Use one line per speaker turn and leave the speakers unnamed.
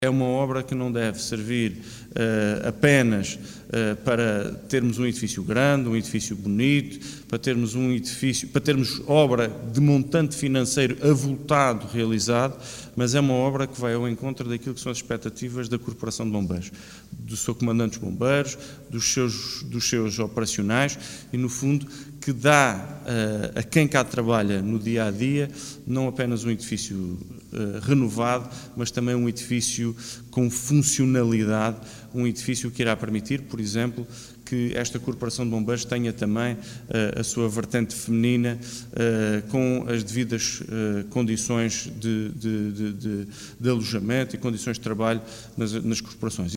É uma obra que não deve servir apenas para termos um edifício grande, um edifício bonito, para termos obra de montante financeiro avultado realizado, mas é uma obra que vai ao encontro daquilo que são as expectativas da Corporação de Bombeiros, do seu comandante dos bombeiros, dos seus operacionais e, no fundo, que dá a quem cá trabalha no dia-a-dia não apenas um edifício renovado, mas também um edifício com funcionalidade, um edifício que irá permitir, por exemplo, que esta Corporação de Bombeiros tenha também a sua vertente feminina com as devidas condições de alojamento e condições de trabalho nas corporações.